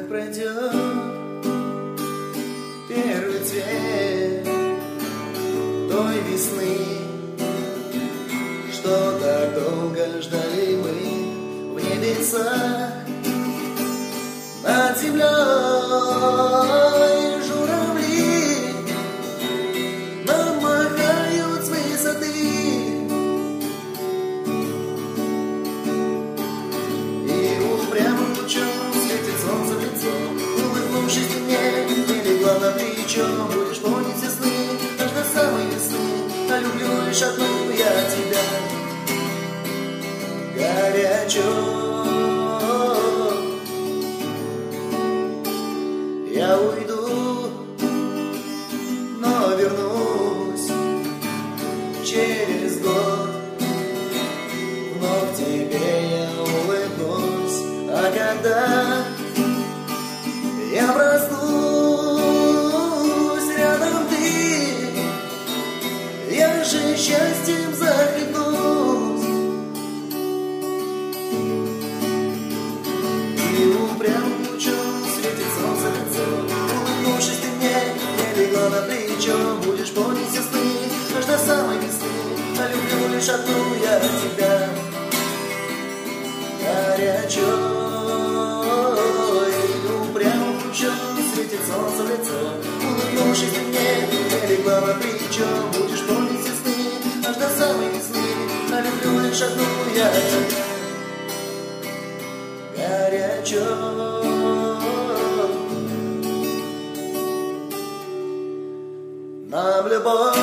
как пройдет первый цвет той весны, что так долго ждали мы в небесах. Над землей журавли нам махают с высоты, и упрямым лучом светит солнце в лицо. Улыбнувшись ты мне, не легла на плечо. Будешь помнить все сны, аж до самой весны. А люблю лишь одну я тебя горячо. Я уйду, но вернусь через год. Вновь тебе я улыбнусь. А когда я проснусь, рядом ты, я же счастьем захлебнусь. И упрямым лучом светит солнце в лицо. Улыбнувшись ты мне, не легла на плечо. Будешь помнить все сны, аж до самой весны. А люблю лишь одну я тебя горячо. И упрямым лучом светит солнце в лицо. Улыбнувшись ты мне, не легла на плечо. Будешь помнить все сны, аж до самой весны. А люблю лишь одну я тебя горячо. Нам любовь